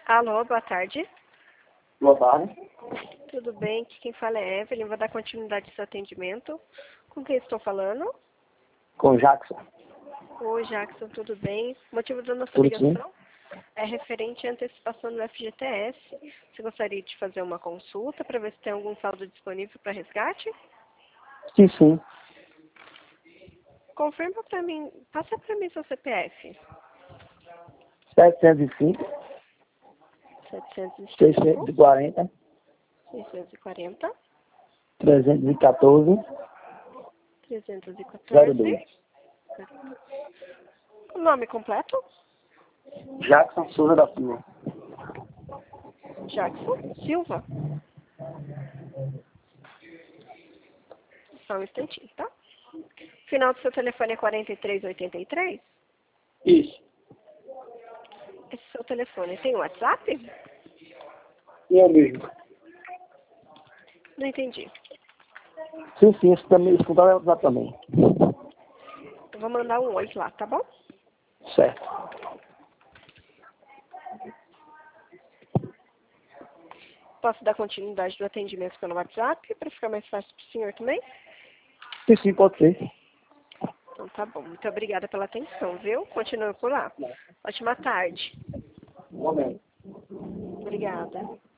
Alô, boa tarde. Boa tarde. Tudo bem? Aqui quem fala é Evelyn. Vou dar continuidade ao seu atendimento. Com quem estou falando? Com Jackson. Oi, Jackson, tudo bem? O motivo da nossa Tudo sim? ligação é referente à antecipação do FGTS. Você gostaria de fazer uma consulta para ver se tem algum saldo disponível para resgate? Sim, sim. Confirma para mim, passa para mim seu CPF. 705, 705, 640, 640, 314, 314. 02. O nome completo? Jackson Souza da Silva. Jackson Silva. Só um instantinho, tá? Final do seu telefone é 4383? Isso. Esse seu telefone tem WhatsApp? E é mesmo. Não entendi. Sim, sim. Esse também, esse contato é WhatsApp também. Eu vou mandar um oi lá, tá bom? Certo. Posso dar continuidade do atendimento pelo WhatsApp para ficar mais fácil para o senhor também? Sim, sim, pode ser. Então tá bom. Muito obrigada pela atenção, viu? Continue por lá. Ótima tarde. Momento. Obrigada.